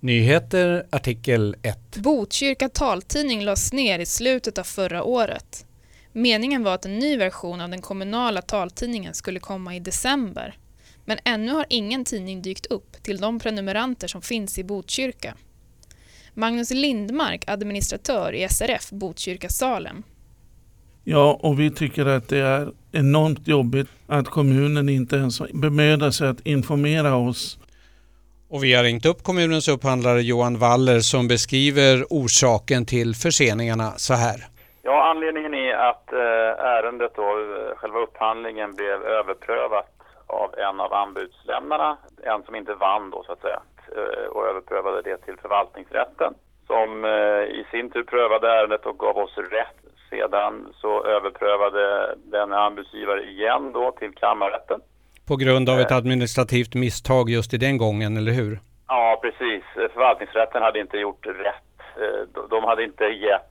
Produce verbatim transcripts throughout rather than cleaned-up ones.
Nyheter, artikel ett. Botkyrka taltidning lades ner i slutet av förra året. Meningen var att en ny version av den kommunala taltidningen skulle komma i december. Men ännu har ingen tidning dykt upp till de prenumeranter som finns i Botkyrka. Magnus Lindmark, administratör i S R F Botkyrka Salem. Ja, och vi tycker att det är enormt jobbigt att kommunen inte ens bemödar sig att informera oss. Och vi har ringt upp kommunens upphandlare Johan Waller som beskriver orsaken till förseningarna så här. Ja, anledningen är att ärendet då, själva upphandlingen blev överprövat av en av anbudslämnarna, en som inte vann då så att säga, och överprövade det till förvaltningsrätten som i sin tur prövade ärendet och gav oss rätt. Sedan så överprövade den anbudsgivare igen då till kammarrätten. På grund av ett administrativt misstag just i den gången, eller hur? Ja, precis. Förvaltningsrätten hade inte gjort rätt. De hade inte gett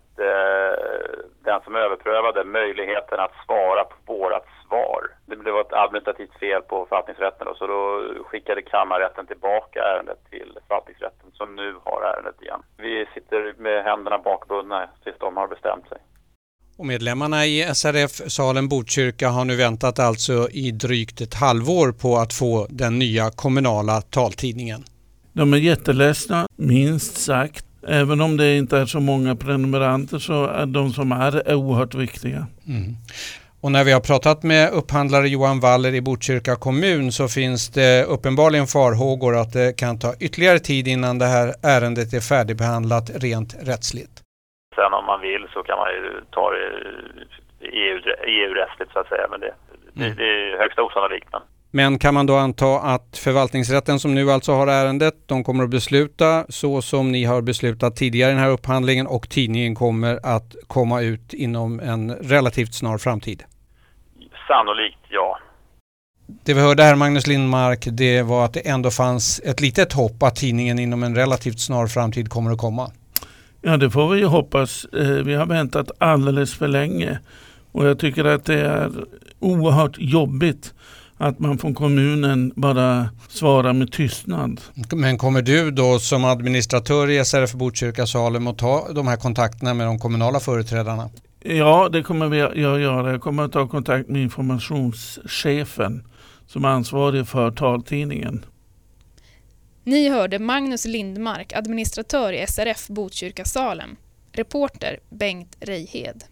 den som överprövade möjligheten att svara på vårat svar. Det blev ett administrativt fel på förvaltningsrätten då, så då skickade kammarrätten tillbaka ärendet till förvaltningsrätten som nu har ärendet igen. Vi sitter med händerna bakbundna tills de har bestämt sig. Och medlemmarna i S R F Salem Botkyrka har nu väntat alltså i drygt ett halvår på att få den nya kommunala taltidningen. De är jätteledsna, minst sagt. Även om det inte är så många prenumeranter så är de som är oerhört viktiga. Mm. Och när vi har pratat med upphandlare Johan Waller i Botkyrka kommun så finns det uppenbarligen farhågor att det kan ta ytterligare tid innan det här ärendet är färdigbehandlat rent rättsligt. Sen om man vill så kan man ju ta det E U-rättsligt så att säga, men det, mm. det är högsta osannolikt. Men kan man då anta att förvaltningsrätten som nu alltså har ärendet, de kommer att besluta så som ni har beslutat tidigare i den här upphandlingen och tidningen kommer att komma ut inom en relativt snar framtid? Sannolikt, ja. Det vi hörde här, Magnus Lindmark, det var att det ändå fanns ett litet hopp att tidningen inom en relativt snar framtid kommer att komma. Ja, det får vi ju hoppas. Vi har väntat alldeles för länge och jag tycker att det är oerhört jobbigt att man från kommunen bara svarar med tystnad. Men kommer du då som administratör i S R F Botkyrka Salem att ta de här kontakterna med de kommunala företrädarna? Ja, det kommer vi att göra. Jag kommer att ta kontakt med informationschefen som är ansvarig för taltidningen. Ni hörde Magnus Lindmark, administratör i S R F Botkyrka Salem. Reporter Bengt Reihed.